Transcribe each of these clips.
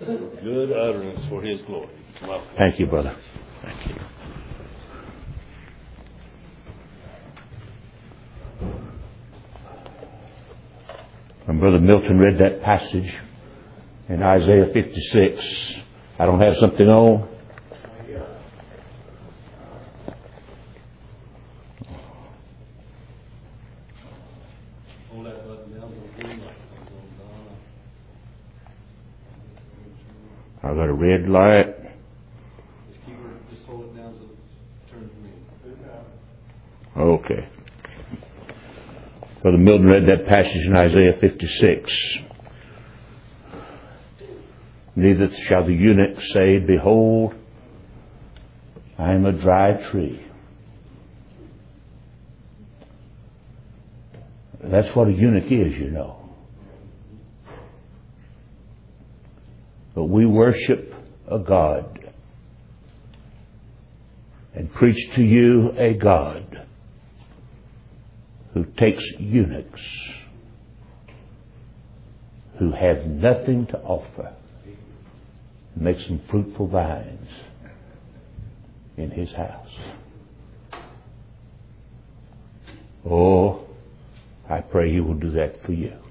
Good utterance for His glory. Welcome. Thank you, brother. Thank you. When Brother Milton read that passage in Isaiah 56, I don't have something on. I got a red light. Just hold it down so it turns green. Okay. Brother Milton read that passage in Isaiah 56. Neither shall the eunuch say, behold, I am a dry tree. That's what a eunuch is, you know. But we worship a God and preach to you a God who takes eunuchs who have nothing to offer and makes them fruitful vines in His house. Oh, I pray He will do that for you.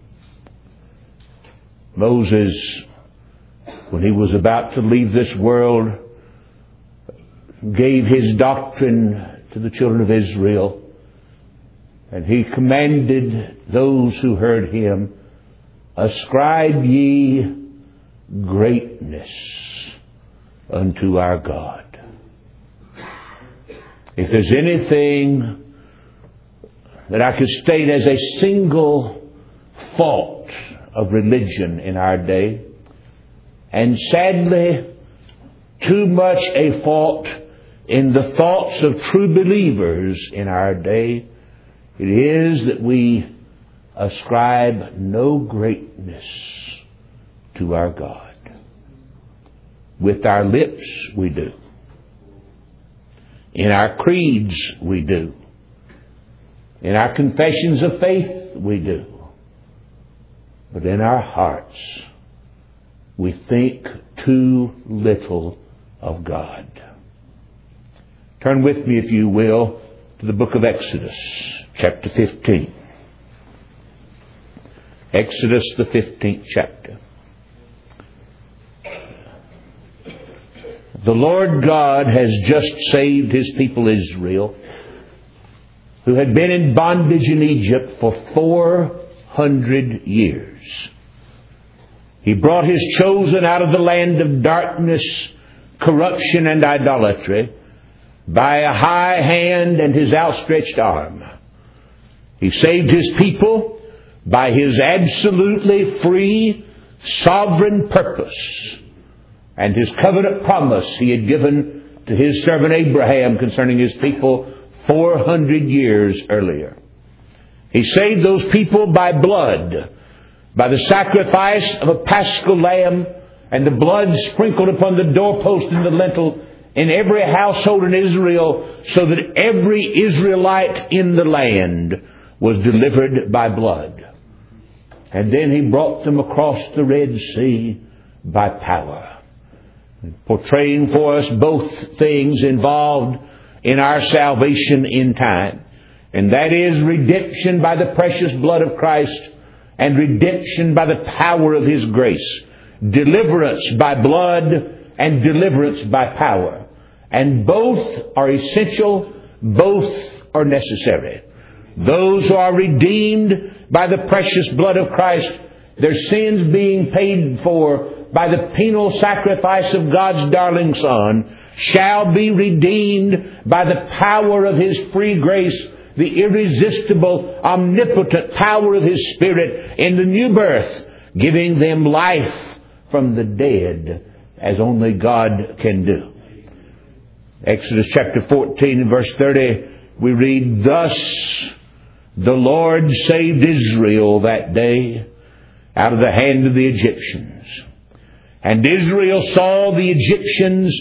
Moses, when he was about to leave this world, gave his doctrine to the children of Israel, and he commanded those who heard him, ascribe ye greatness unto our God. If there's anything that I could state as a single fault of religion in our day, and sadly, too much a fault in the thoughts of true believers in our day, it is that we ascribe no greatness to our God. With our lips, we do. In our creeds, we do. In our confessions of faith, we do. But in our hearts, we think too little of God. Turn with me, if you will, to the book of Exodus, chapter 15. Exodus, the 15th chapter. The Lord God has just saved His people Israel, who had been in bondage in Egypt for 400 years. He brought His chosen out of the land of darkness, corruption, and idolatry by a high hand and His outstretched arm. He saved His people by His absolutely free, sovereign purpose and His covenant promise He had given to His servant Abraham concerning His people 400 years earlier. He saved those people by blood, by the sacrifice of a paschal lamb, and the blood sprinkled upon the doorpost and the lintel in every household in Israel, so that every Israelite in the land was delivered by blood. And then He brought them across the Red Sea by power, portraying for us both things involved in our salvation in time. And that is redemption by the precious blood of Christ and redemption by the power of His grace. Deliverance by blood and deliverance by power. And both are essential, both are necessary. Those who are redeemed by the precious blood of Christ, their sins being paid for by the penal sacrifice of God's darling Son, shall be redeemed by the power of His free grace, the irresistible, omnipotent power of His Spirit in the new birth, giving them life from the dead as only God can do. Exodus chapter 14 and verse 30, we read, thus the Lord saved Israel that day out of the hand of the Egyptians. And Israel saw the Egyptians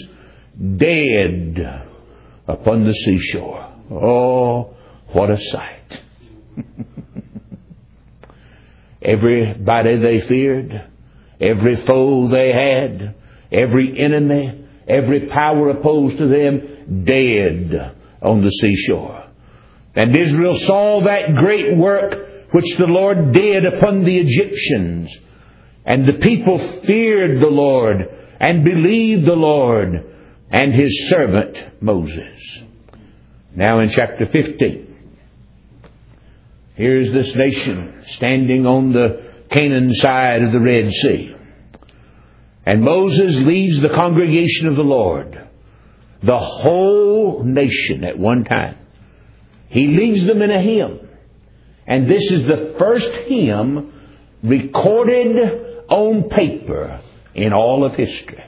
dead upon the seashore. Oh, what a sight. Everybody they feared, every foe they had, every enemy, every power opposed to them, dead on the seashore. And Israel saw that great work which the Lord did upon the Egyptians. And the people feared the Lord and believed the Lord and His servant Moses. Now in chapter 15, here's this nation standing on the Canaan side of the Red Sea. And Moses leads the congregation of the Lord, the whole nation at one time. He leads them in a hymn. And this is the first hymn recorded on paper in all of history.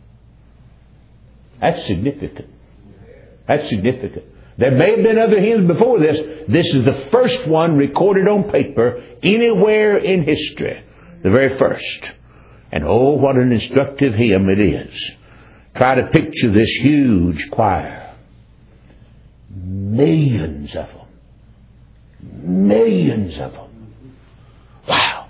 That's significant. That's significant. There may have been other hymns before this. This is the first one recorded on paper anywhere in history. The very first. And oh, what an instructive hymn it is. Try to picture this huge choir. Millions of them. Millions of them. Wow.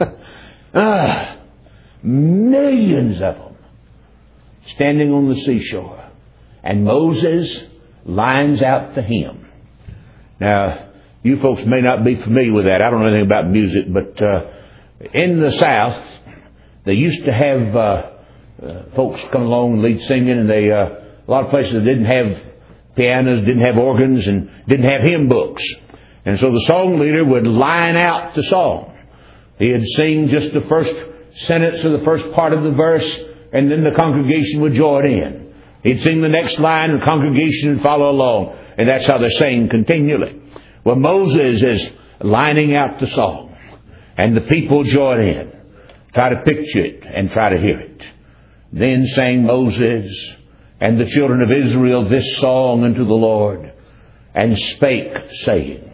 Millions of them. Standing on the seashore. And Moses lines out the hymn. Now, you folks may not be familiar with that. I don't know anything about music, but in the South, they used to have folks come along and lead singing, and they a lot of places didn't have pianos, didn't have organs, and didn't have hymn books. And so the song leader would line out the song. He'd sing just the first sentence or the first part of the verse, and then the congregation would join in. He'd sing the next line, and the congregation would follow along. And that's how they sang continually. Well, Moses is lining out the song, and the people join in. Try to picture it and try to hear it. Then sang Moses and the children of Israel this song unto the Lord, and spake, saying,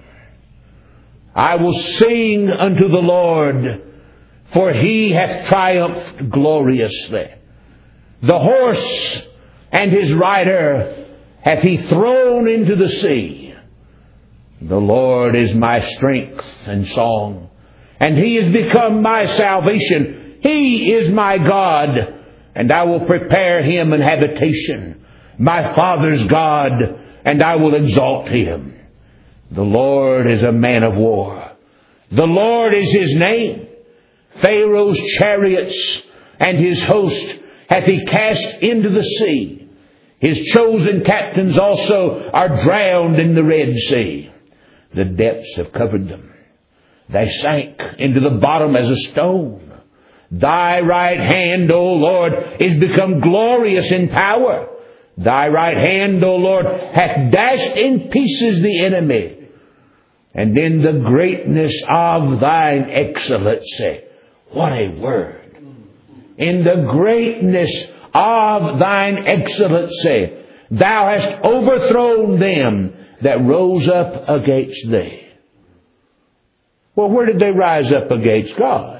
I will sing unto the Lord, for He hath triumphed gloriously. The horse and his rider hath He thrown into the sea. The Lord is my strength and song, and He is become my salvation. He is my God, and I will prepare Him an habitation, my father's God, and I will exalt Him. The Lord is a man of war. The Lord is His name. Pharaoh's chariots and his host hath He cast into the sea. His chosen captains also are drowned in the Red Sea. The depths have covered them. They sank into the bottom as a stone. Thy right hand, O Lord, is become glorious in power. Thy right hand, O Lord, hath dashed in pieces the enemy. And in the greatness of Thine excellency. What a word. In the greatness of Thine excellency, Thou hast overthrown them that rose up against Thee. Well, where did they rise up against God?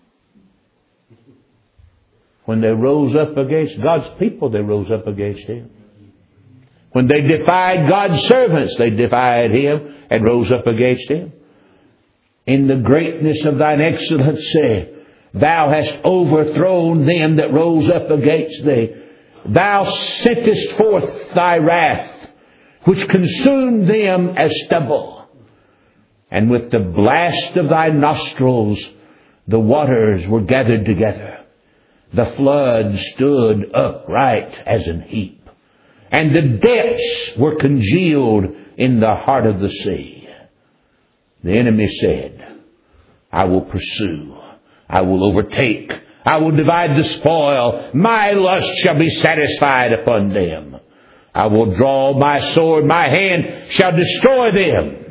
When they rose up against God's people, they rose up against Him. When they defied God's servants, they defied Him and rose up against Him. In the greatness of Thine excellency, Thou hast overthrown them that rose up against Thee. Thou sentest forth Thy wrath, which consumed them as stubble. And with the blast of Thy nostrils, the waters were gathered together. The flood stood upright as an heap. And the depths were congealed in the heart of the sea. The enemy said, I will pursue. I will overtake. I will divide the spoil. My lust shall be satisfied upon them. I will draw my sword. My hand shall destroy them.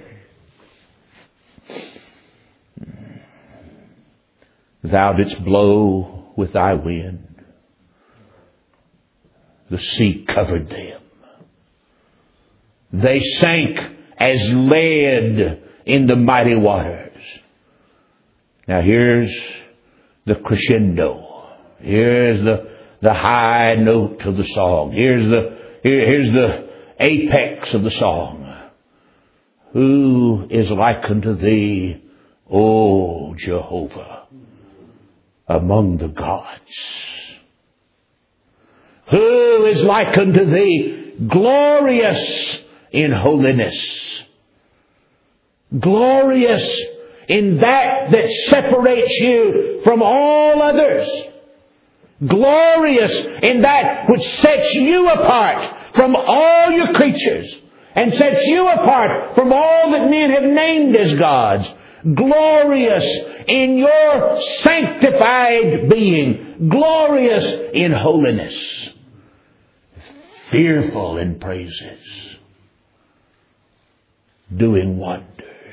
Thou didst blow with Thy wind. The sea covered them. They sank as lead in the mighty waters. Now here's the crescendo. Here's the high note of the song. Here's the apex of the song. Who is like unto Thee, O Jehovah? among the gods. Who is like unto thee, glorious in holiness? Glorious in that separates you from all others. Glorious in that which sets you apart from all your creatures and sets you apart from all that men have named as gods. Glorious in your sanctified being. Glorious in holiness. Fearful in praises. Doing wonders.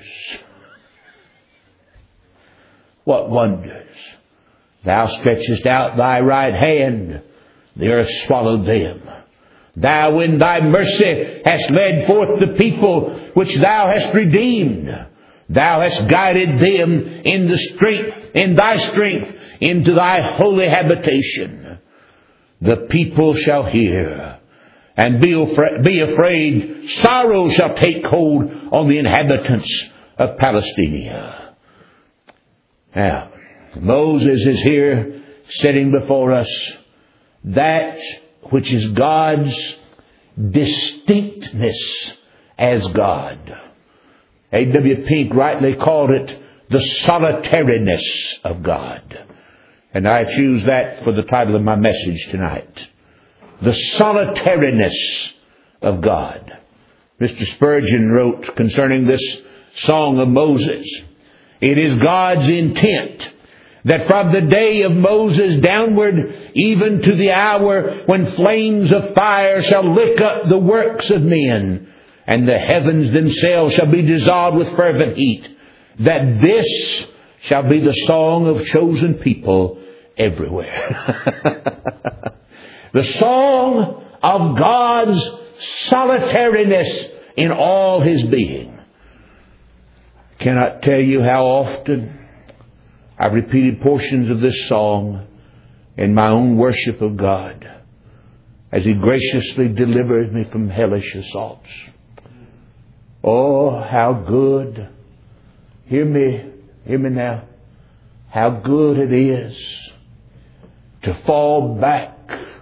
What wonders? Thou stretchest out thy right hand, the earth swallowed them. Thou in thy mercy hast led forth the people which thou hast redeemed. Thou hast guided them in thy strength, into thy holy habitation. The people shall hear and be afraid. Sorrow shall take hold on the inhabitants of Palestina. Now, Moses is here setting before us that which is God's distinctness as God. A.W. Pink rightly called it the solitariness of God. And I choose that for the title of my message tonight. The solitariness of God. Mr. Spurgeon wrote concerning this song of Moses, it is God's intent that from the day of Moses downward, even to the hour when flames of fire shall lick up the works of men, and the heavens themselves shall be dissolved with fervent heat, that this shall be the song of chosen people everywhere. The song of God's solitariness in all His being. I cannot tell you how often I've repeated portions of this song in my own worship of God as He graciously delivered me from hellish assaults. Oh, how good. Hear me now. How good it is to fall back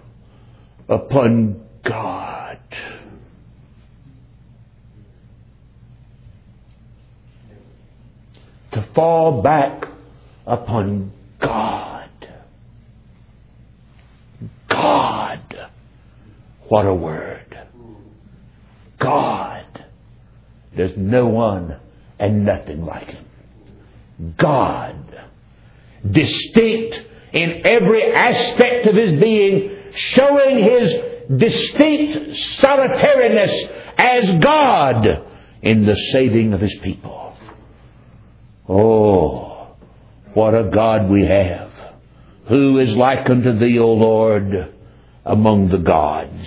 upon God. To fall back upon God. God. What a word. God. There's no one and nothing like Him. God. Distinct in every aspect of His being, showing His distinct solitariness as God in the saving of His people. Oh, what a God we have. Who is like unto Thee, O Lord, among the gods?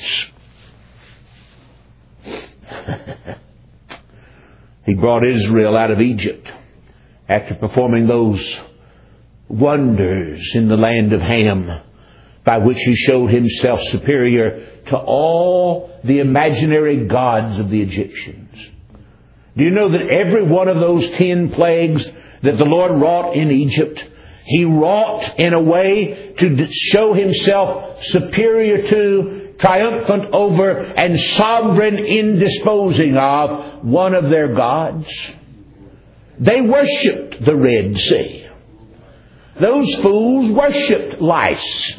He brought Israel out of Egypt after performing those wonders in the land of Ham, by which He showed Himself superior to all the imaginary gods of the Egyptians. Do you know that every one of those 10 plagues that the Lord wrought in Egypt, He wrought in a way to show Himself superior to, triumphant over, and sovereign in disposing of one of their gods? They worshipped the Red Sea. Those fools worshipped lice.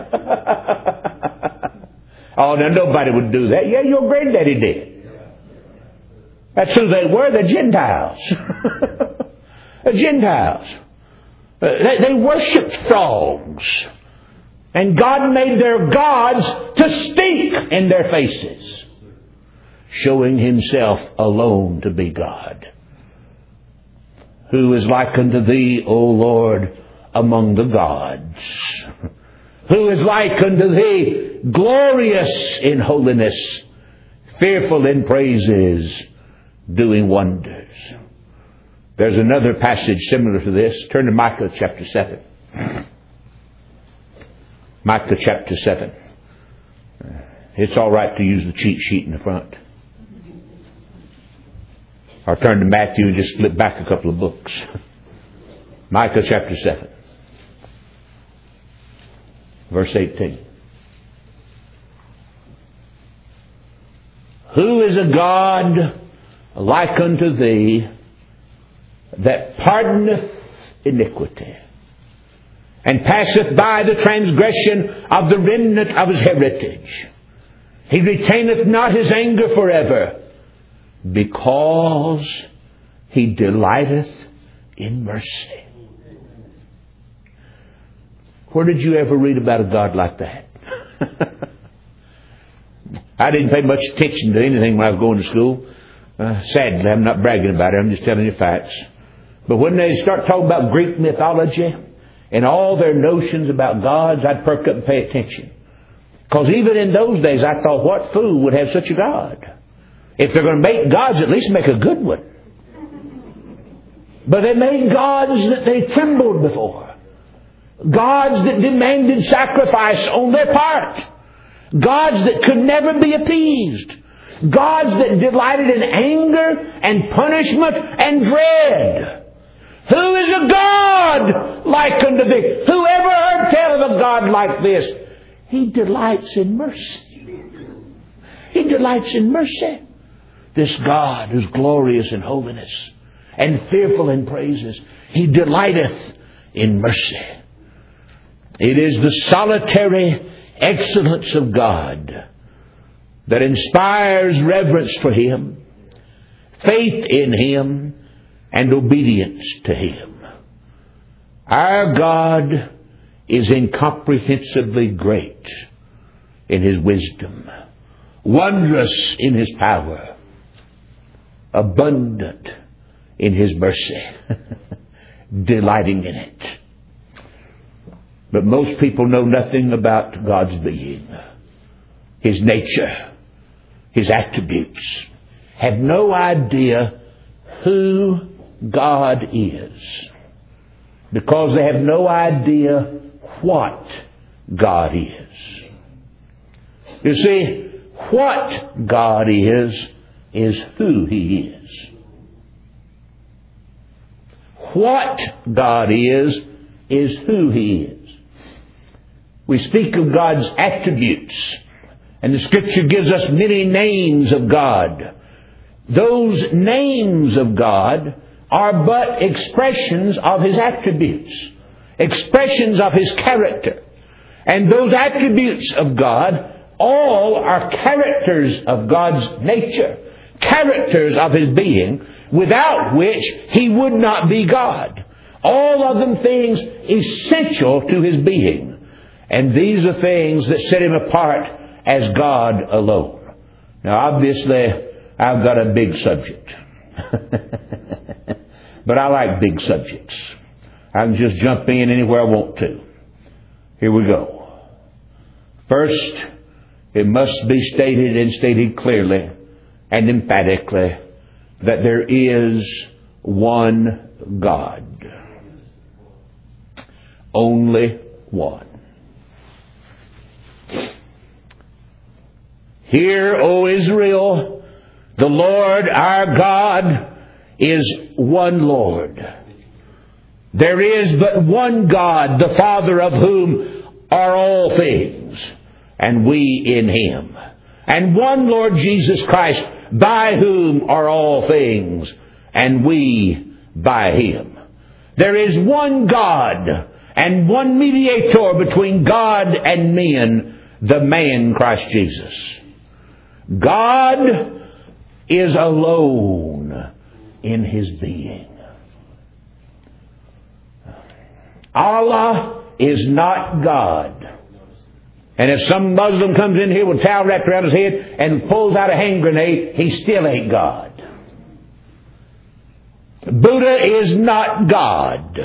Oh, now nobody would do that. Yeah, your granddaddy did. That's who they were, the Gentiles. The Gentiles. They worshipped frogs. And God made their gods to stink in their faces, showing Himself alone to be God. Who is like unto Thee, O Lord, among the gods? Who is like unto Thee, glorious in holiness, fearful in praises, doing wonders? There's another passage similar to this. Turn to Micah chapter 7. Micah chapter 7. It's all right to use the cheat sheet in the front. Or turn to Matthew and just flip back a couple of books. Micah chapter 7. Verse 18. Who is a God like unto thee, that pardoneth iniquity, and passeth by the transgression of the remnant of his heritage? He retaineth not his anger forever, because he delighteth in mercy. Where did you ever read about a God like that? I didn't pay much attention to anything when I was going to school. Sadly, I'm not bragging about it. I'm just telling you facts. But when they start talking about Greek mythology and all their notions about gods, I'd perk up and pay attention. Because even in those days, I thought, what fool would have such a God? If they're going to make gods, at least make a good one. But they made gods that they trembled before. Gods that demanded sacrifice on their part. Gods that could never be appeased. Gods that delighted in anger and punishment and dread. Who is a God like unto thee? Who ever heard tell of a God like this? He delights in mercy. He delights in mercy. This God who's glorious in holiness and fearful in praises, He delighteth in mercy. It is the solitary excellence of God that inspires reverence for Him, faith in Him, and obedience to Him. Our God is incomprehensibly great in His wisdom, wondrous in His power, abundant in His mercy, delighting in it. But most people know nothing about God's being, His nature, His attributes, have no idea who God is, because they have no idea what God is. You see, what God is who He is. What God is who He is. We speak of God's attributes, and the Scripture gives us many names of God. Those names of God are but expressions of His attributes, expressions of His character. And those attributes of God all are characters of God's nature, characters of His being, without which He would not be God. All of them things essential to His being. And these are things that set Him apart as God alone. Now, obviously, I've got a big subject. But I like big subjects. I can just jump in anywhere I want to. Here we go. First, it must be stated and stated clearly and emphatically that there is one God. Only one. Hear, O Israel, the Lord our God is one Lord. There is but one God, the Father of whom are all things, and we in Him. And one Lord Jesus Christ, by whom are all things, and we by Him. There is one God, and one mediator between God and men, the man Christ Jesus. God is alone in His being. Allah is not God. And if some Muslim comes in here with a towel wrapped around his head and pulls out a hand grenade, he still ain't God. Buddha is not God.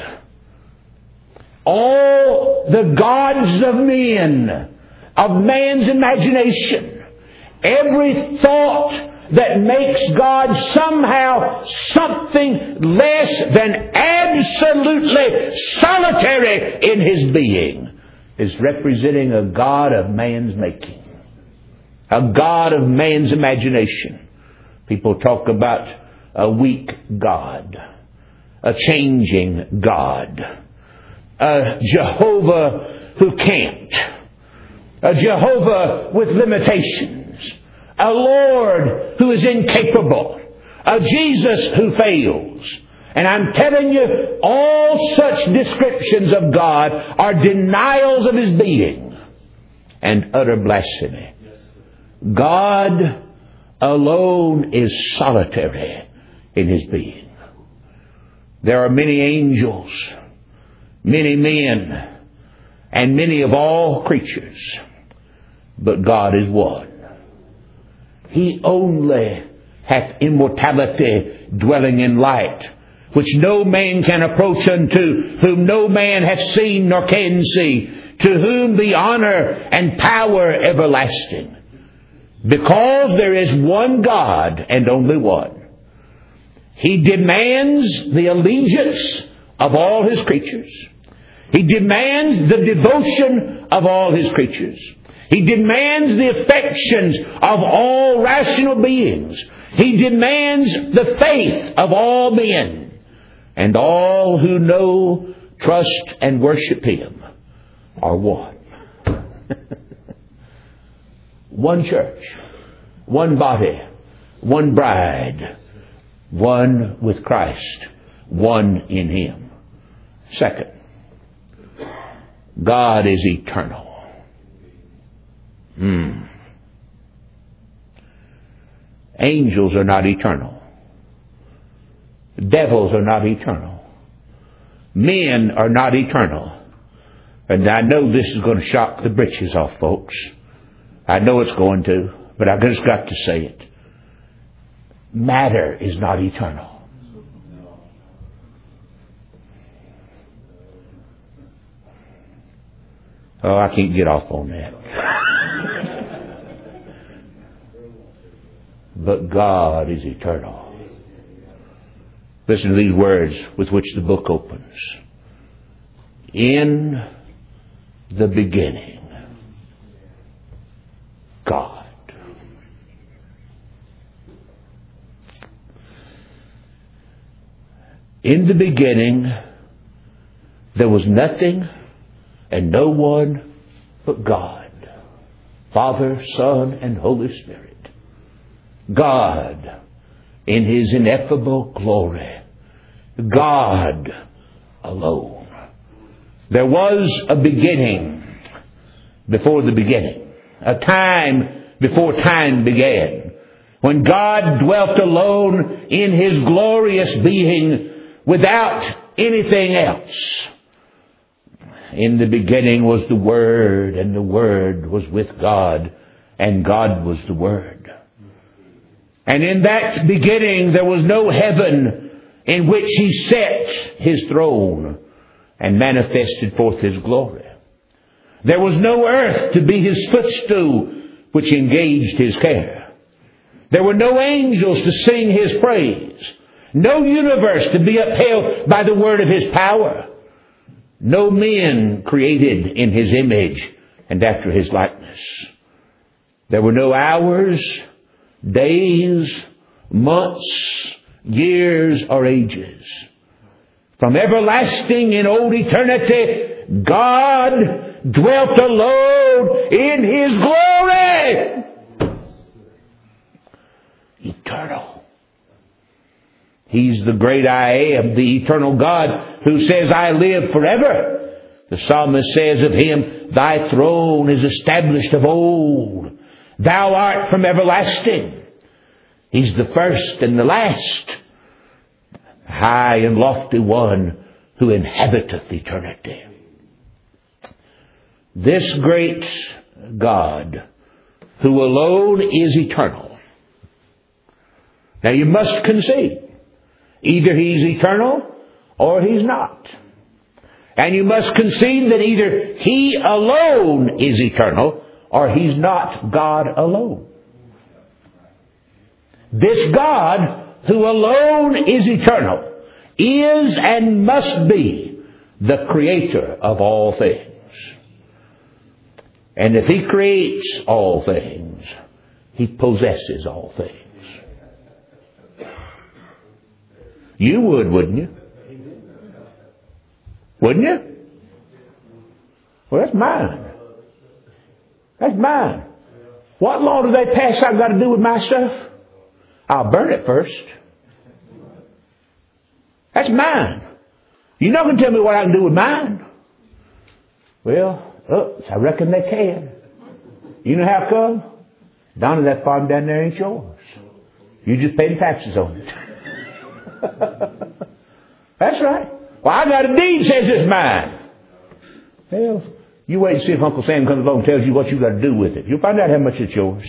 All the gods of men, of man's imagination, every thought that makes God somehow something less than absolutely solitary in His being is representing a God of man's making. A God of man's imagination. People talk about a weak God. A changing God. A Jehovah who can't. a Jehovah with limitations, a Lord who is incapable, a Jesus who fails. And I'm telling you, all such descriptions of God are denials of His being and utter blasphemy. God alone is solitary in His being. There are many angels, many men, and many of all creatures, but God is one. He only hath immortality, dwelling in light, which no man can approach unto, whom no man hath seen nor can see, to whom be honor and power everlasting. Because there is one God and only one, He demands the allegiance of all His creatures. He demands the devotion of all His creatures. He demands the affections of all rational beings. He demands the faith of all men. And all who know, trust, and worship Him are one. One church, one body, one bride, one with Christ, one in Him. Second, God is eternal. Angels are not eternal. Devils are not eternal. Men are not eternal. And I know this is going to shock the britches off folks. I know it's going to, but I've just got to say it. Matter is not eternal. Oh, I can't get off on that. But God is eternal. Listen to these words with which the book opens. In the beginning, God. In the beginning, there was nothing and no one but God, Father, Son, and Holy Spirit. God in His ineffable glory. God alone. There was a beginning before the beginning. A time before time began. When God dwelt alone in His glorious being without anything else. In the beginning was the Word, and the Word was with God, and God was the Word. And in that beginning there was no heaven in which He set His throne and manifested forth His glory. There was no earth to be His footstool, which engaged His care. There were no angels to sing His praise. No universe to be upheld by the word of His power. No men created in His image and after His likeness. There were no hours, days, months, years, or ages. From everlasting in old eternity, God dwelt alone in His glory. Eternal. He's the great I am, the eternal God who says, I live forever. The psalmist says of Him, Thy throne is established of old. Thou art from everlasting. He's the first and the last. High and lofty one who inhabiteth eternity. This great God who alone is eternal. Now you must concede. Either He's eternal or He's not. And you must concede that either He alone is eternal or He's not God alone. This God who alone is eternal is and must be the creator of all things. And if He creates all things, He possesses all things. You would, wouldn't you? Wouldn't you? Well, that's mine. That's mine. What law do they pass I've got to do with my stuff? I'll burn it first. That's mine. You're not going to tell me what I can do with mine. Well, I reckon they can. You know how come? Donna, that farm down there ain't yours. You just paying taxes on it. That's right. Well, I got a deed says it's mine. Well, you wait and see if Uncle Sam comes along and tells you what you got to do with it. You'll find out how much it's yours.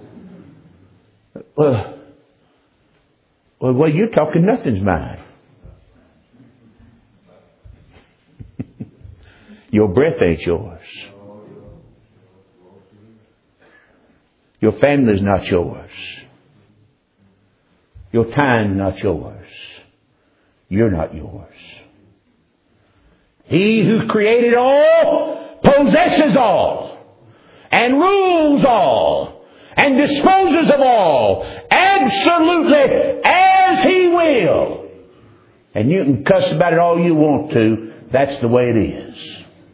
Well, you're talking nothing's mine. Your breath ain't yours. Your family's not yours. Your time's not yours. You're not yours. He who created all possesses all and rules all and disposes of all absolutely as He will. And you can cuss about it all you want to. That's the way it is.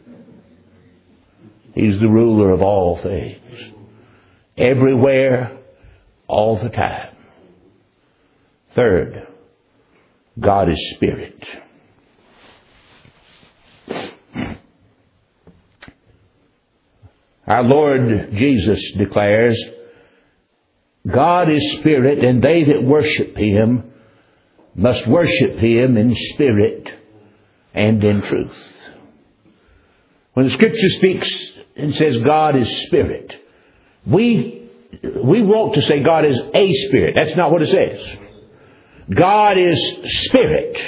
He's the ruler of all things. Everywhere, all the time. Third, God is Spirit. Our Lord Jesus declares, God is Spirit, and they that worship Him must worship Him in spirit and in truth. When the Scripture speaks and says God is Spirit, we want to say God is a Spirit. That's not what it says. God is Spirit.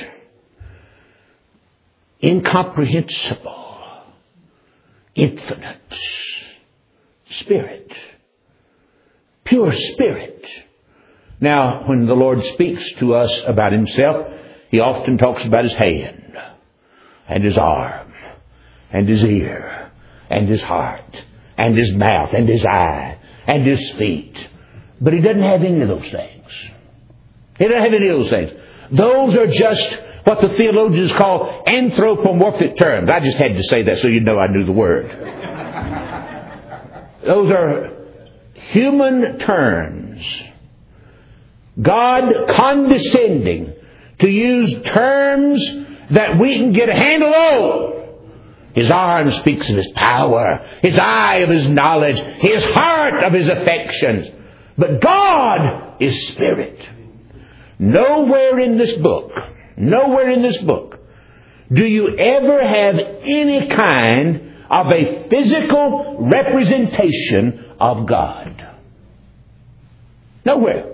Incomprehensible. Infinite. Spirit. Pure Spirit. Now, when the Lord speaks to us about Himself, He often talks about His hand, and His arm, and His ear, and His heart, and His mouth, and His eye, and His feet. But He doesn't have any of those things. He doesn't have any of those things. Those are just what the theologians call anthropomorphic terms. I just had to say that so you know I knew the word. Those are human terms. God condescending to use terms that we can get a handle on. His arm speaks of His power, His eye of His knowledge, His heart of His affections. But God is Spirit. Nowhere in this book do you ever have any kind of a physical representation of God. Nowhere.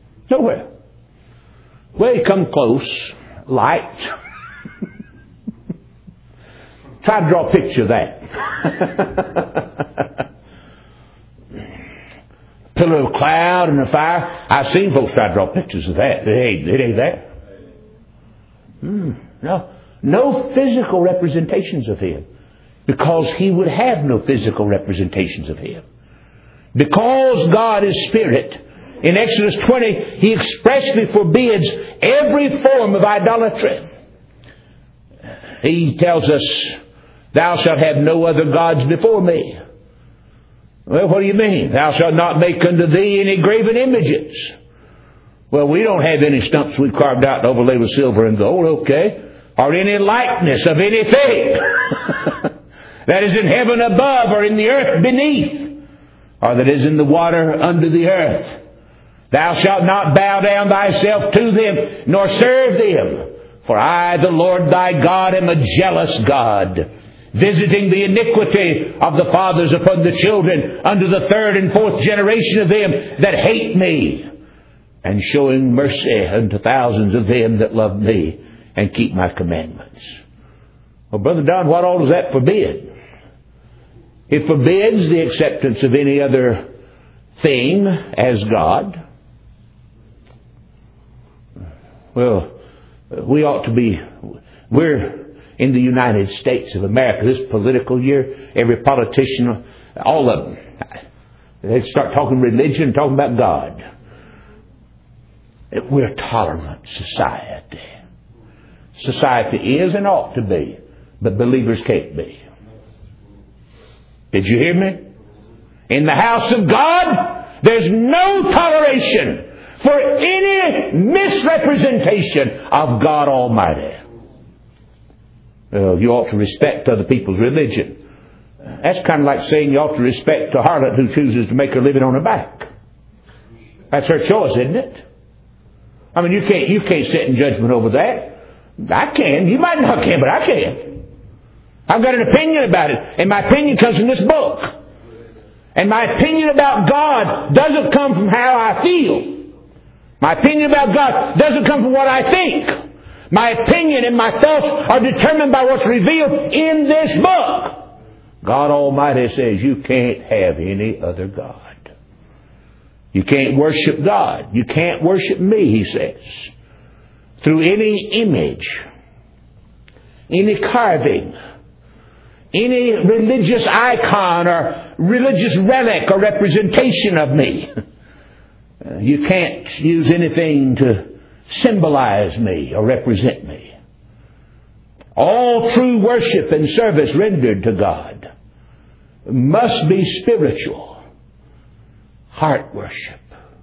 Well, you come close, light. Try to draw a picture of that. Pillar of cloud and a fire. I've seen folks try to draw pictures of that. It ain't there. No physical representations of Him. Because He would have no physical representations of Him. Because God is Spirit, in Exodus 20, He expressly forbids every form of idolatry. He tells us, "Thou shalt have no other gods before me." Well, what do you mean? "Thou shalt not make unto thee any graven images." Well, we don't have any stumps we carved out and overlaid with silver and gold, okay? Or any likeness of anything that is in heaven above or in the earth beneath, or that is in the water under the earth. "Thou shalt not bow down thyself to them, nor serve them. For I, the Lord thy God, am a jealous God, visiting the iniquity of the fathers upon the children, unto the third and fourth generation of them that hate me, and showing mercy unto thousands of them that love me and keep my commandments." Well, Brother Don, what all does that forbid? It forbids the acceptance of any other thing as God. Well, we're in the United States of America this political year. Every politician, all of them, they start talking religion and talking about God. We're a tolerant society. Society is and ought to be, but believers can't be. Did you hear me? In the house of God, there's no toleration for any misrepresentation of God Almighty. You ought to respect other people's religion. That's kind of like saying you ought to respect a harlot who chooses to make her living on her back. That's her choice, isn't it? I mean, you can't sit in judgment over that. I can. You might not can, but I can. I've got an opinion about it, and my opinion comes from this book. And my opinion about God doesn't come from how I feel. My opinion about God doesn't come from what I think. My opinion and my thoughts are determined by what's revealed in this book. God Almighty says you can't have any other God. You can't worship God. You can't worship me, He says, through any image, any carving, any religious icon or religious relic or representation of me. You can't use anything to symbolize me or represent me. All true worship and service rendered to God must be spiritual, heart worship.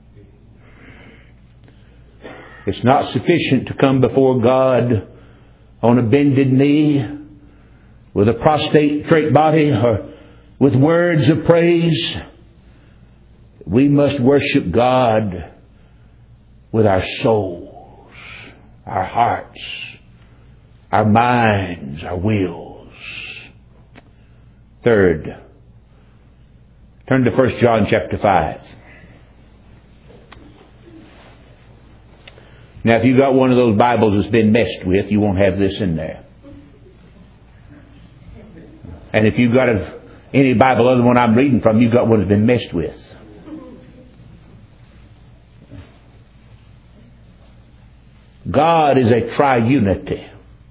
It's not sufficient to come before God on a bended knee with a prostrate body or with words of praise. We must worship God with our souls, our hearts, our minds, our wills. Third, turn to 1 John chapter 5. Now, if you've got one of those Bibles that's been messed with, you won't have this in there. And if you've got any Bible other than one I'm reading from, you've got one that's been messed with. God is a triunity.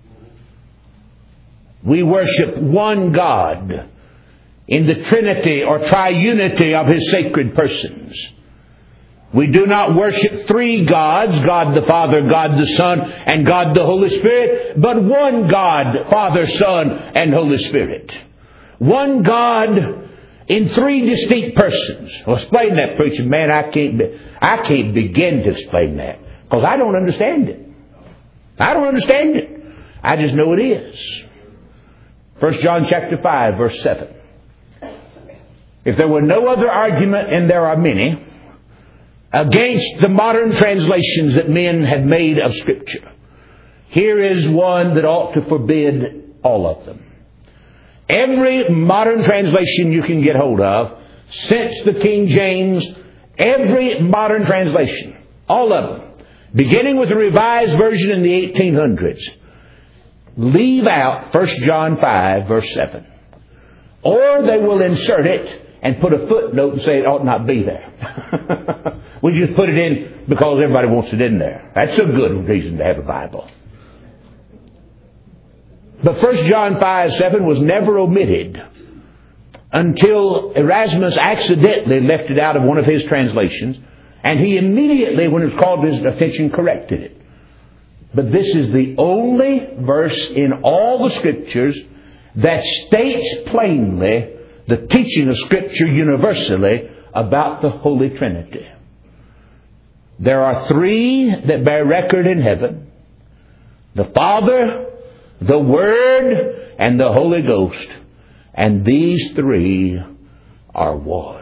We worship one God in the Trinity or triunity of His sacred persons. We do not worship three gods, God the Father, God the Son, and God the Holy Spirit, but one God, Father, Son, and Holy Spirit. One God in three distinct persons. Well, explain that, preacher. Man, I can't begin to explain that, because I don't understand it. I don't understand it. I just know it is. 1 John chapter 5, verse 7. If there were no other argument, and there are many, against the modern translations that men have made of Scripture, here is one that ought to forbid all of them. Every modern translation you can get hold of, since the King James, every modern translation, all of them, beginning with the Revised Version in the 1800s, leave out 1 John 5, verse 7. Or they will insert it and put a footnote and say it ought not be there. We just put it in because everybody wants it in there. That's a good reason to have a Bible. But 1 John 5, 7 was never omitted until Erasmus accidentally left it out of one of his translations, and he immediately, when it was called to his attention, corrected it. But this is the only verse in all the Scriptures that states plainly the teaching of Scripture universally about the Holy Trinity. There are three that bear record in heaven: the Father, the Word, and the Holy Ghost. And these three are one.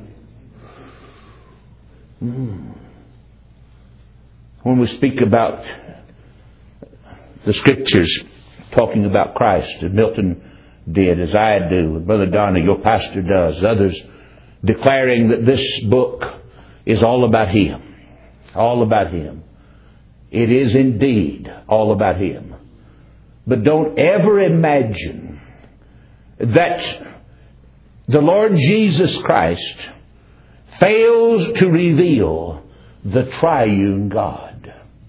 When we speak about the Scriptures, talking about Christ, as Milton did, as I do, and Brother Donnie, your pastor, does, others, declaring that this book is all about Him. All about Him. It is indeed all about Him. But don't ever imagine that the Lord Jesus Christ fails to reveal the triune God.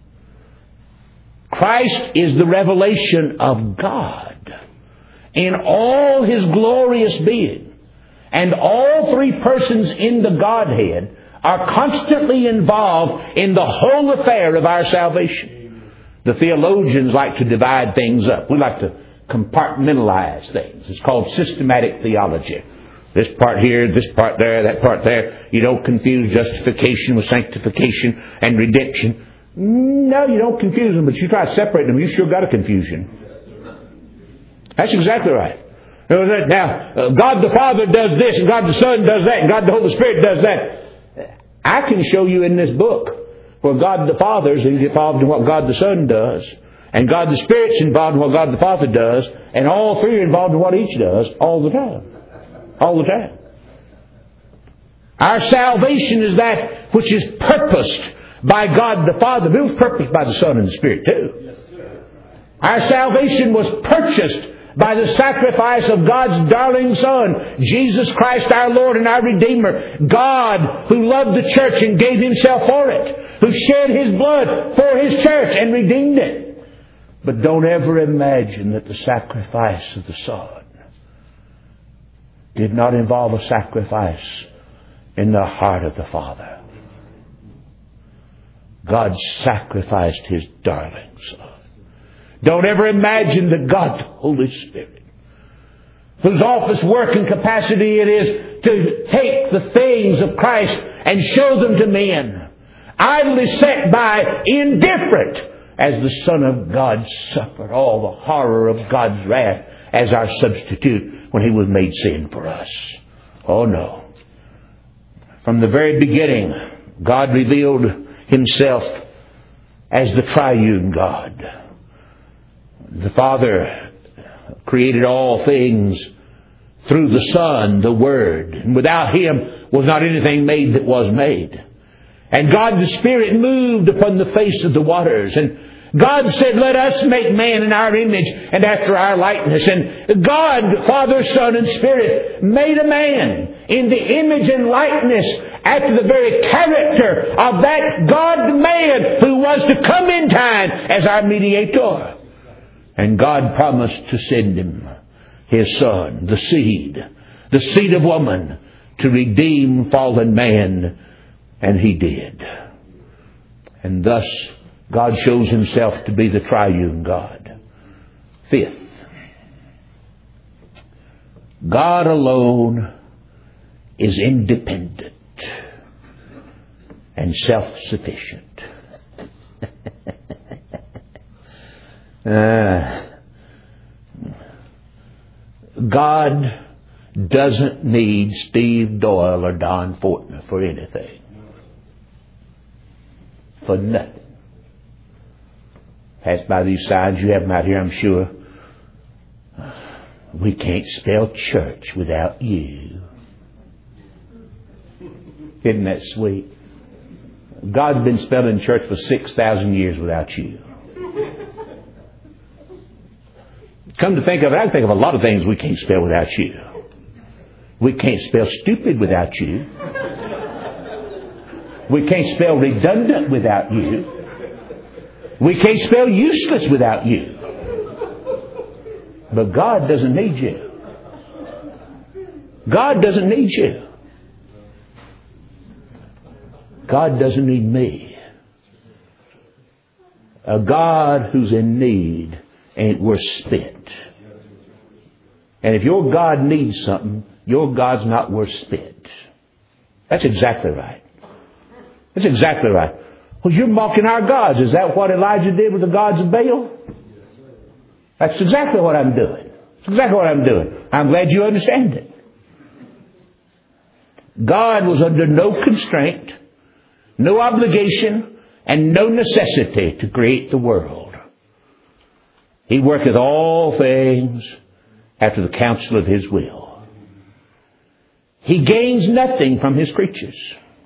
Christ is the revelation of God in all His glorious being. And all three persons in the Godhead are constantly involved in the whole affair of our salvation. The theologians like to divide things up. We like to compartmentalize things. It's called systematic theology. This part here, this part there, that part there. You don't confuse justification with sanctification and redemption. No, you don't confuse them, but you try to separate them, you sure got a confusion. That's exactly right. Now, God the Father does this, and God the Son does that, and God the Holy Spirit does that. I can show you in this book where God the Father is involved in what God the Son does, and God the Spirit's involved in what God the Father does, and all three are involved in what each does all the time. All the time. Our salvation is that which is purposed by God the Father, but it was purposed by the Son and the Spirit too. Our salvation was purchased by the sacrifice of God's darling Son, Jesus Christ our Lord and our Redeemer. God who loved the church and gave Himself for it, who shed His blood for His church and redeemed it. But don't ever imagine that the sacrifice of the Son did not involve a sacrifice in the heart of the Father. God sacrificed His darling Son. Don't ever imagine that God, the Holy Spirit, whose office, work, and capacity it is to take the things of Christ and show them to men, idly sat by, indifferent, as the Son of God suffered all the horror of God's wrath as our substitute when He was made sin for us. Oh no. From the very beginning, God revealed Himself as the triune God. The Father created all things through the Son, the Word. And without Him was not anything made that was made. And God the Spirit moved upon the face of the waters. And God said, let us make man in our image and after our likeness. And God, Father, Son, and Spirit made a man in the image and likeness after the very character of that God-man who was to come in time as our mediator. And God promised to send Him, His Son, the seed of woman, to redeem fallen man. And He did. And thus, God shows Himself to be the triune God. Fifth, God alone is independent and self-sufficient. God doesn't need Steve Doyle or Don Fortner for anything. For nothing. Pass by these signs, you have them out here, I'm sure. We can't spell church without you. Isn't that sweet? God's been spelling church for 6,000 years without you. Come to think of it, I can think of a lot of things we can't spell without you. We can't spell stupid without you. We can't spell redundant without you. We can't spell useless without you. But God doesn't need you. God doesn't need you. God doesn't need me. A God who's in need ain't worth spit. And if your God needs something, your God's not worth spit. That's exactly right. That's exactly right. Well, you're mocking our gods. Is that what Elijah did with the gods of Baal? That's exactly what I'm doing. That's exactly what I'm doing. I'm glad you understand it. God was under no constraint, no obligation, and no necessity to create the world. He worketh all things after the counsel of His will. He gains nothing from His creatures.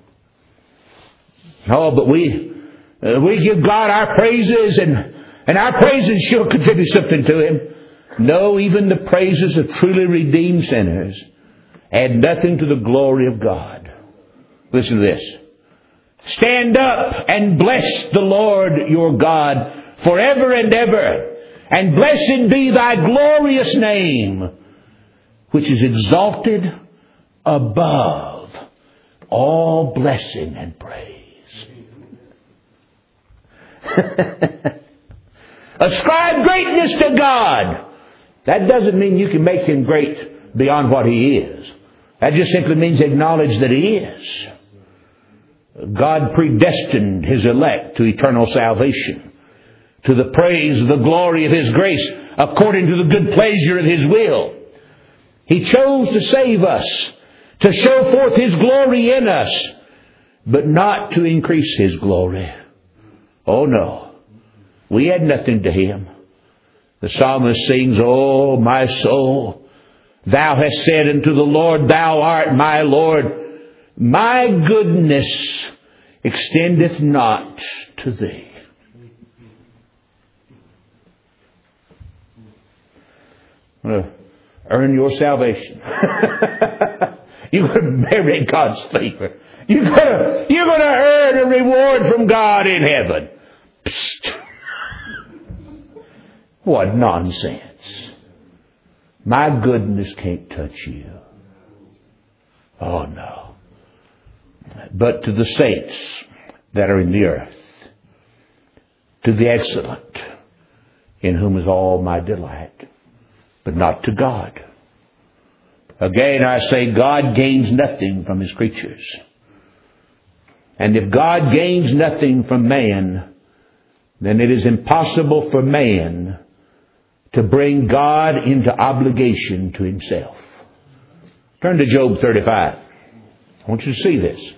Oh, but we give God our praises and our praises sure contribute something to Him. No, even the praises of truly redeemed sinners add nothing to the glory of God. Listen to this. Stand up and bless the Lord your God forever and ever. And blessed be thy glorious name, which is exalted above all blessing and praise. Ascribe greatness to God. That doesn't mean you can make Him great beyond what He is. That just simply means acknowledge that He is. God predestined His elect to eternal salvation, to the praise of the glory of His grace, according to the good pleasure of His will. He chose to save us, to show forth His glory in us, but not to increase His glory. Oh no. We had nothing to Him. The psalmist sings, "Oh, my soul, thou hast said unto the Lord, Thou art my Lord. My goodness extendeth not to Thee." Earn your salvation. You're going to merit God's favor. You're going to earn a reward from God in heaven. Psst. What nonsense. My goodness can't touch you. Oh no. But to the saints that are in the earth, to the excellent, in whom is all my delight, but not to God. Again I say, God gains nothing from His creatures. And if God gains nothing from man, then it is impossible for man to bring God into obligation to himself. Turn to Job 35. I want you to see this.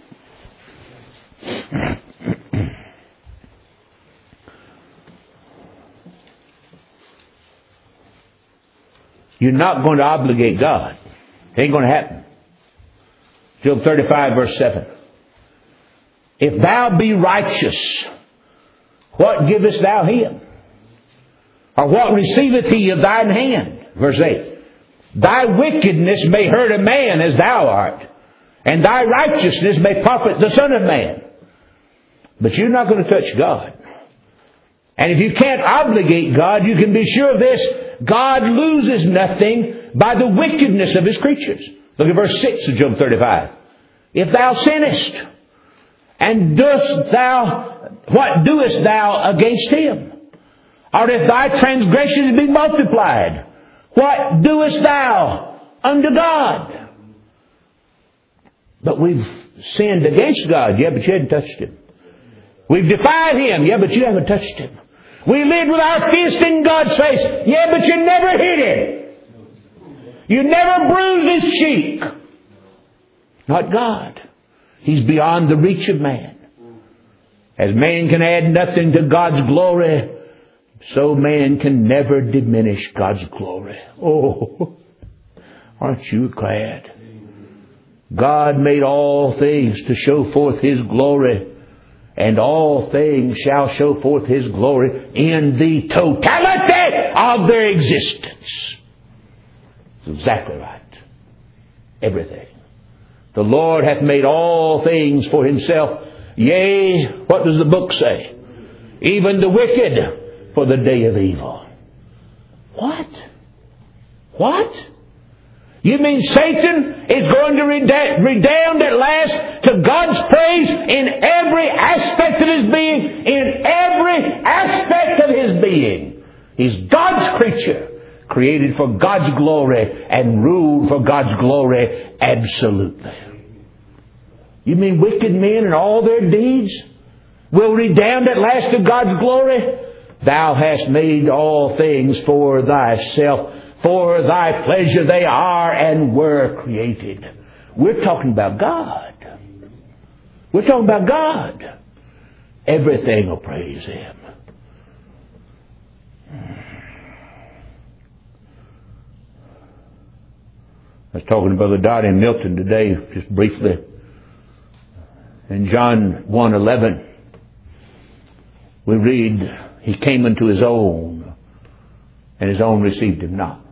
You're not going to obligate God. It ain't going to happen. Job 35 verse 7. If thou be righteous, what givest thou him? Or what receiveth he of thine hand? Verse 8. Thy wickedness may hurt a man as thou art, and thy righteousness may profit the Son of Man. But you're not going to touch God. And if you can't obligate God, you can be sure of this: God loses nothing by the wickedness of His creatures. Look at verse 6 of Job 35. If thou sinnest, and what doest thou against him? Or if thy transgressions be multiplied, what doest thou unto God? But we've sinned against God. Yeah, but you haven't touched Him. We've defied Him. Yeah, but you haven't touched Him. We lived with our fist in God's face. Yeah, but you never hit Him. You never bruised His cheek. Not God. He's beyond the reach of man. As man can add nothing to God's glory, so man can never diminish God's glory. Oh, aren't you glad? God made all things to show forth His glory, and all things shall show forth His glory in the totality of their existence. That's exactly right. Everything. The Lord hath made all things for Himself. Yea, what does the book say? Even the wicked for the day of evil. What? What? You mean Satan is going to redound at last to God's praise in every aspect of his being? In every aspect of his being. He's God's creature, created for God's glory and ruled for God's glory absolutely. You mean wicked men and all their deeds will redound at last to God's glory? Thou hast made all things for thyself. For thy pleasure they are and were created. We're talking about God. We're talking about God. Everything will praise Him. I was talking to Brother Dodd in Milton today, just briefly. In John 1:11, we read, He came unto His own, and His own received Him not.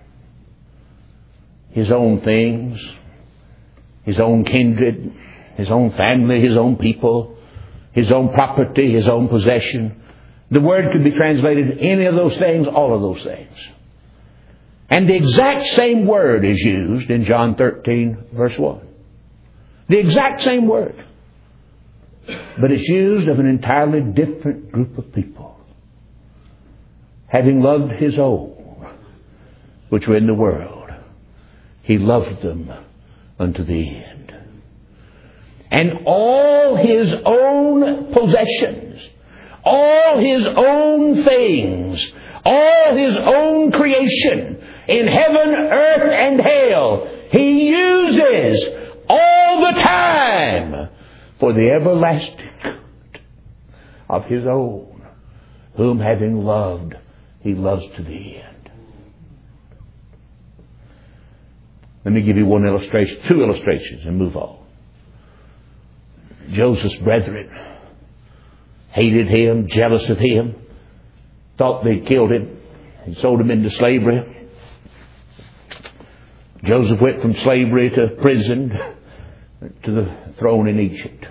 His own things, His own kindred, His own family, His own people, His own property, His own possession. The word could be translated any of those things, all of those things. And the exact same word is used in John 13, verse 1. The exact same word. But it's used of an entirely different group of people. Having loved His own, which were in the world, He loved them unto the end. And all His own possessions, all His own things, all His own creation in heaven, earth, and hell, He uses all the time for the everlasting good of His own, whom having loved, He loves to the end. Let me give you one illustration, two illustrations, and move on. Joseph's brethren hated him, jealous of him, thought they'd killed him, and sold him into slavery. Joseph went from slavery to prison to the throne in Egypt.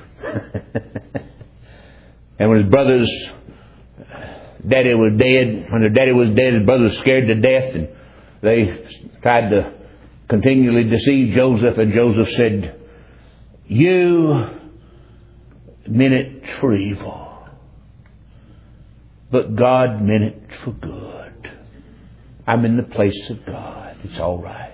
And when his brothers' daddy was dead, when their daddy was dead, his brothers were scared to death, and they tried to continually deceive Joseph, and Joseph said, "You meant it for evil, but God meant it for good. I'm in the place of God. It's all right."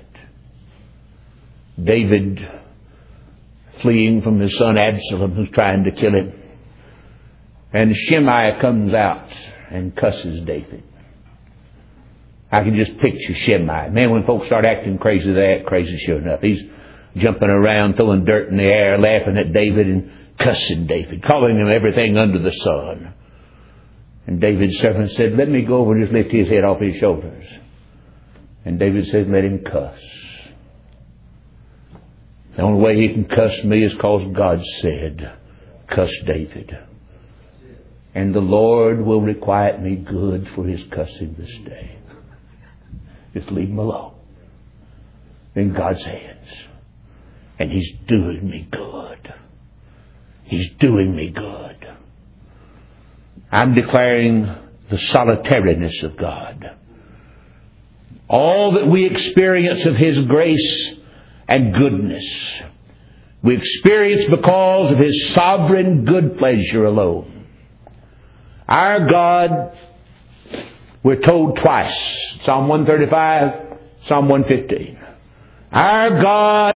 David, fleeing from his son Absalom, who's trying to kill him, and Shimei comes out and cusses David. I can just picture Shimei. Man, when folks start acting crazy, they act crazy sure enough. He's jumping around, throwing dirt in the air, laughing at David and cussing David, calling him everything under the sun. And David's servant said, "Let me go over and just lift his head off his shoulders." And David said, "Let him cuss. The only way he can cuss me is because God said, cuss David. And the Lord will requite me good for his cussing this day." Just leave him alone. In God's hands. And He's doing me good. He's doing me good. I'm declaring the solitariness of God. All that we experience of His grace and goodness, we experience because of His sovereign good pleasure alone. Our God, we're told twice, Psalm 135, Psalm 115. Our God